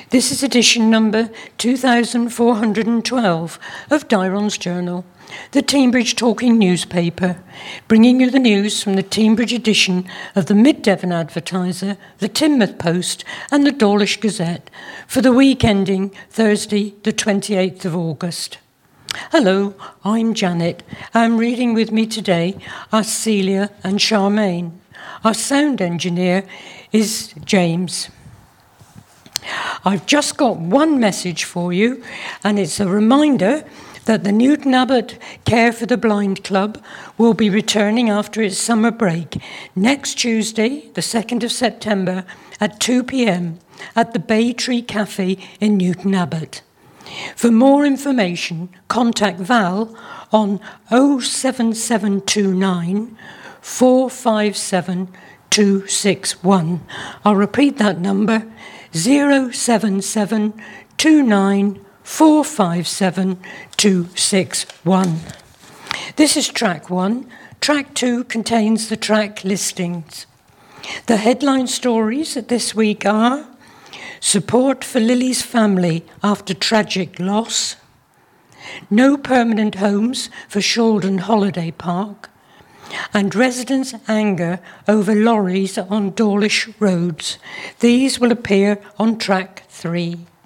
This is edition number 2412 of Dairon's Journal, the Teignbridge Talking newspaper, bringing you the news from the Teignbridge edition of the Mid Devon Advertiser, the Teignmouth Post and the Dawlish Gazette for the week ending Thursday the 28th of August. Hello, I'm Janet. I'm reading with me today are Celia and Charmaine. Our sound engineer is James. I've just got one message for you, and it's a reminder that the Newton Abbot Care for the Blind Club will be returning after its summer break next Tuesday, the 2nd of September, at 2 p.m. at the Bay Tree Cafe in Newton Abbot. For more information, contact Val on 07729 457 261. I'll repeat that number, 07729 457 261. This is track 1. Track 2 contains the track listings. The headline stories this week are Support for Lily's family after tragic loss, No permanent homes for Shaldon Holiday Park, and residents' anger over lorries on Dawlish roads. These will appear on track 3.